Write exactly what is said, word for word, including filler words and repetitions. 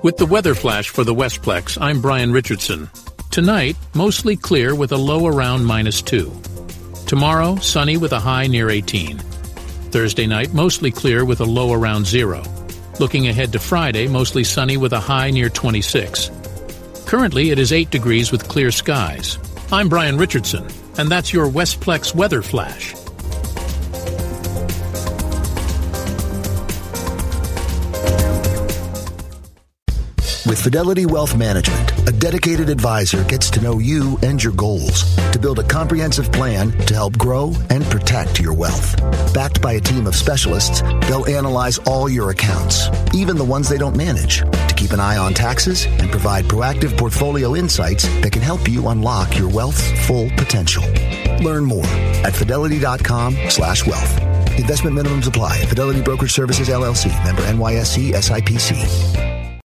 With the weather flash for the Westplex, I'm Brian Richardson. Tonight, mostly clear with a low around minus two. Tomorrow, sunny with a high near eighteen. Thursday night, mostly clear with a low around zero. Looking ahead to Friday, mostly sunny with a high near twenty-six. Currently, it is eight degrees with clear skies. I'm Brian Richardson, and that's your Westplex weather flash. With Fidelity Wealth Management, a dedicated advisor gets to know you and your goals to build a comprehensive plan to help grow and protect your wealth. Backed by a team of specialists, they'll analyze all your accounts, even the ones they don't manage, to keep an eye on taxes and provide proactive portfolio insights that can help you unlock your wealth's full potential. Learn more at fidelity.com slash wealth. Investment minimums apply. Fidelity Brokerage Services, L L C. Member N Y S E S I P C.